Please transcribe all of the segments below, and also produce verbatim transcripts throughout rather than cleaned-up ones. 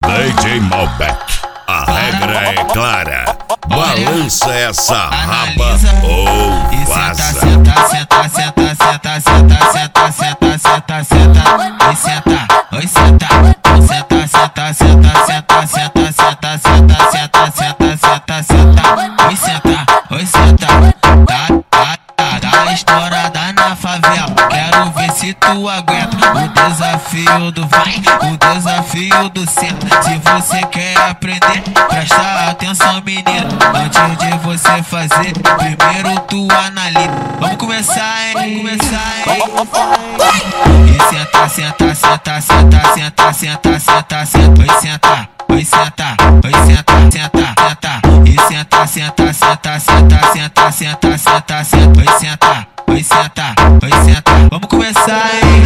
D J Malbec, a regra é clara. Balança essa raba ou vaza. Senta, senta, senta, senta, senta, senta, senta, senta, senta, oi senta, oi senta, senta, senta, senta, senta, senta, senta, senta, senta, senta, senta, senta, oi senta, oi senta, tá, tá, tá, tá estourada na favela. Quero ver se tu aguenta o desafio do vai, o desafio do senta. Se você quer aprender, presta atenção, menino. Antes de você fazer, primeiro tu analisa. Vamos começar, hein? Vamos começar, hein? E senta, senta, senta, senta, senta, senta, senta, senta, oi senta, oi senta, oi senta, senta, senta. E senta, senta, senta, senta, senta, senta, senta, senta, oi senta, oi senta, oi senta. Vamos começar, hein?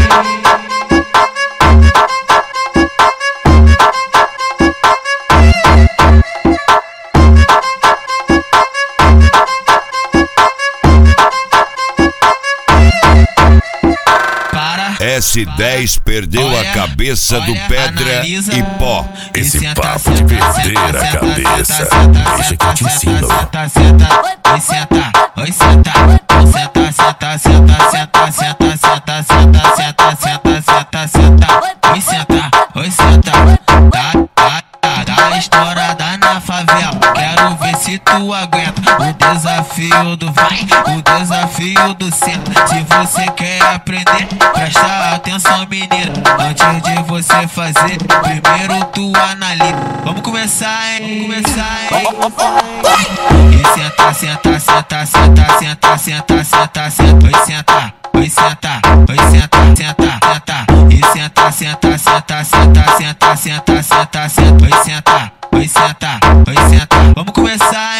S dez perdeu olha, a cabeça olha, do Pedra analisa, e Pó. Esse senta, papo senta, de perder senta, a senta, cabeça, senta, deixa que eu te senta, ensino. Senta, senta, oi senta, oi senta, senta, senta, senta, senta, senta, senta, senta, senta, senta, senta, senta, oi senta, oi senta, tá, tá, tá, tá estourada na favela. Quero ver se tu aguenta o desafio do vai, o desafio do senta. Se você quer aprender, presta atenção, menino. Antes de você fazer, primeiro tu analisa. Vamos começar, hein? Vamos começar, hein? E senta, senta, senta, senta, senta, senta, senta, senta, oi senta, oi senta, oi senta, senta, senta. E senta, senta, senta, senta, senta, senta, senta, senta, oi senta, oi senta, oi senta. Vamos começar, hein?